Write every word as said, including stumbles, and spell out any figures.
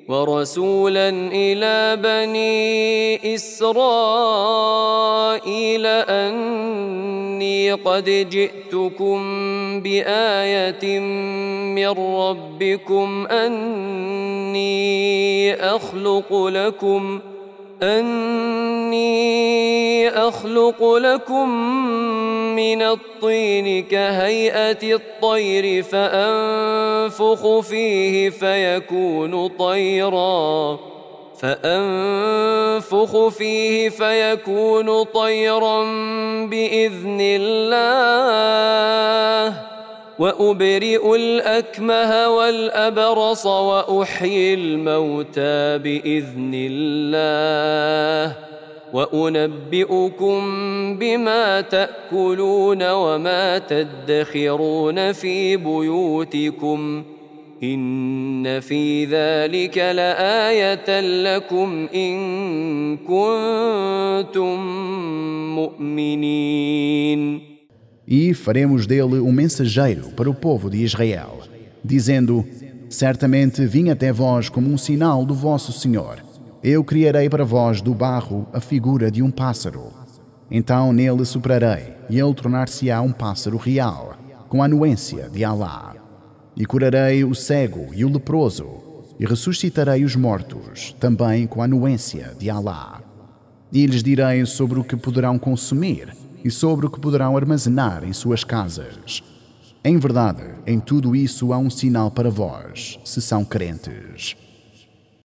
ورسولا إلى بني إسرائيل أني قد جئتكم بآية من ربكم أني أخلق لكم أني أخلق لكم من الطين كهيئة الطير فأنفخ فيه فيكون طيرا فأنفخ فيه فيكون طيرا بإذن الله وأبرئ الأكمه والأبرص وأحيي الموتى بإذن الله وأنبئكم بما تأكلون وما تدخرون في بيوتكم إن في ذلك لآية لكم إن كنتم مؤمنين. E faremos dele um mensageiro para o povo de Israel, dizendo: certamente vim até vós como um sinal do vosso Senhor. Eu criarei para vós do barro a figura de um pássaro. Então nele soprarei, e ele tornar-se-á um pássaro real, com a anuência de Alá. E curarei o cego e o leproso, e ressuscitarei os mortos, também com a anuência de Alá. E lhes direi sobre o que poderão consumir, e sobre o que poderão armazenar em suas casas. Em verdade, em tudo isso há um sinal para vós, se são crentes.